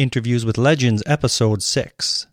Interviews with Legends, Episode 6.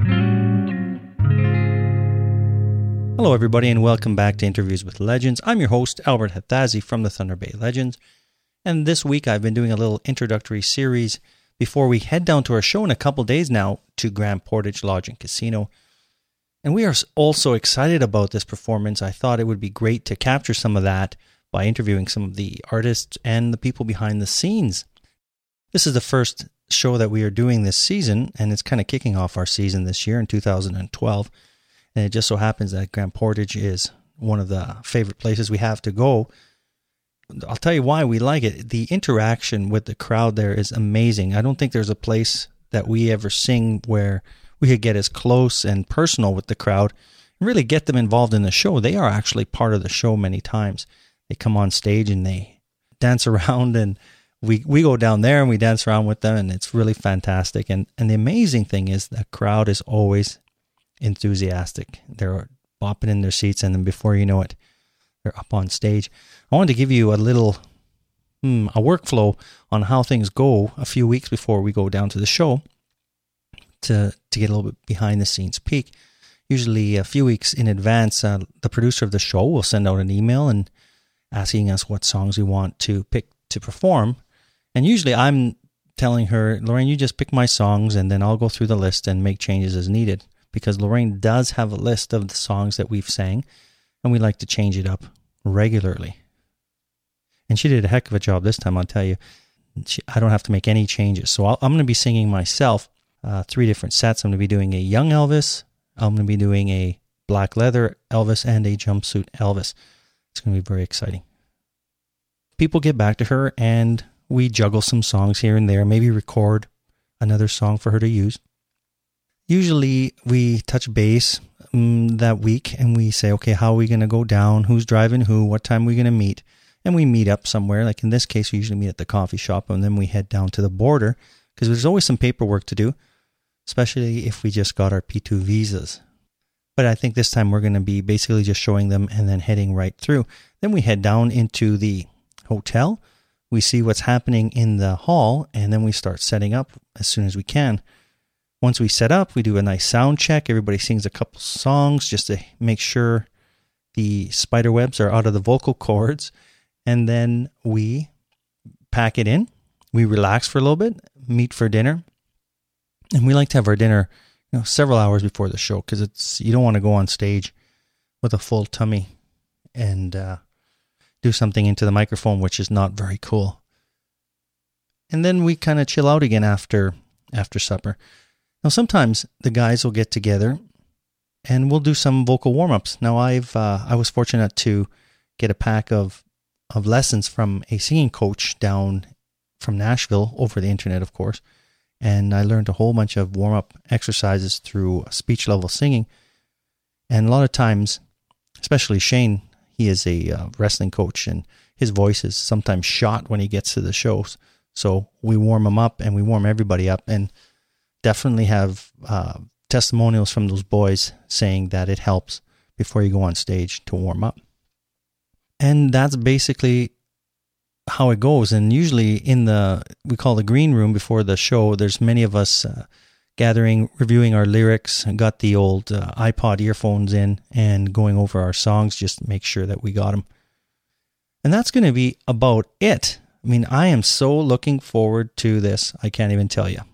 Hello, everybody, and welcome back to Interviews with Legends. I'm your host, Albert Hathazi from the Thunder Bay Legends. And this week, I've been doing a little introductory series before we head down to our show in a couple days now to Grand Portage Lodge and Casino. And we are all so excited about this performance. I thought it would be great to capture some of that by interviewing some of the artists and the people behind the scenes. This is the first show that we are doing this season, and it's kind of kicking off our season this year in 2012. And it just so happens that Grand Portage is one of the favorite places we have to go. I'll tell you why we like it. The interaction with the crowd there is amazing. I don't think there's a place that we ever sing where we could get as close and personal with the crowd and really get them involved in the show. They are actually part of the show many times. They come on stage and they dance around, and we go down there and we dance around with them, and it's really fantastic. And the amazing thing is the crowd is always enthusiastic. They're bopping in their seats, and then before you know it, they're up on stage. I wanted to give you a little a workflow on how things go a few weeks before we go down to the show to get a little bit behind the scenes peek. Usually a few weeks in advance, the producer of the show will send out an email and asking us what songs we want to pick to perform. And usually I'm telling her, Lorraine, you just pick my songs and then I'll go through the list and make changes as needed. Because Lorraine does have a list of the songs that we've sang, and we like to change it up regularly. And she did a heck of a job this time, I'll tell you. I don't have to make any changes. So I'm going to be singing myself 3 different sets. I'm going to be doing a young Elvis, I'm going to be doing a black leather Elvis, and a jumpsuit Elvis. It's going to be very exciting. People get back to her, and we juggle some songs here and there, maybe record another song for her to use. Usually we touch base that week and we say, okay, how are we going to go down? Who's driving who? What time are we going to meet? And we meet up somewhere. Like in this case, we usually meet at the coffee shop, and then we head down to the border because there's always some paperwork to do, especially if we just got our P2 visas. But I think this time we're going to be basically just showing them and then heading right through. Then we head down into the hotel. We see what's happening in the hall, and then we start setting up as soon as we can. Once we set up, we do a nice sound check. Everybody sings a couple songs just to make sure the spider webs are out of the vocal cords. And then we pack it in. We relax for a little bit, meet for dinner. And we like to have our dinner, several hours before the show, because you don't want to go on stage with a full tummy and do something into the microphone, which is not very cool. And then we kind of chill out again after supper. Now, sometimes the guys will get together and we'll do some vocal warm-ups. Now, I was fortunate to get a pack of lessons from a singing coach down from Nashville over the internet, of course. And I learned a whole bunch of warm-up exercises through speech level singing. And a lot of times, especially Shane, he is a wrestling coach, and his voice is sometimes shot when he gets to the shows. So we warm him up and we warm everybody up, and definitely have testimonials from those boys saying that it helps before you go on stage to warm up. And that's basically how it goes. And usually we call the green room before the show, there's many of us gathering, reviewing our lyrics, and got the old iPod earphones in and going over our songs just to make sure that we got them. And that's going to be about it. I mean, I am so looking forward to this, I can't even tell you.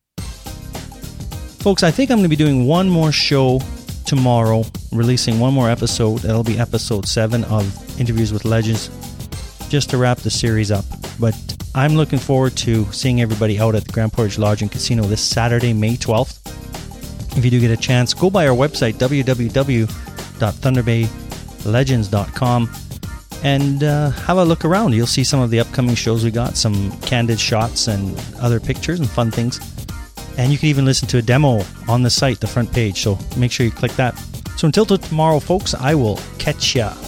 Folks, I think I'm going to be doing one more show tomorrow, releasing one more episode. That'll be episode 7 of Interviews with Legends, just to wrap the series up. But I'm looking forward to seeing everybody out at the Grand Portage Lodge and Casino this Saturday, May 12th. If you do get a chance, go by our website, www.thunderbaylegends.com, and have a look around. You'll see some of the upcoming shows we got, some candid shots and other pictures and fun things. And you can even listen to a demo on the site, the front page. So make sure you click that. So until tomorrow, folks, I will catch ya.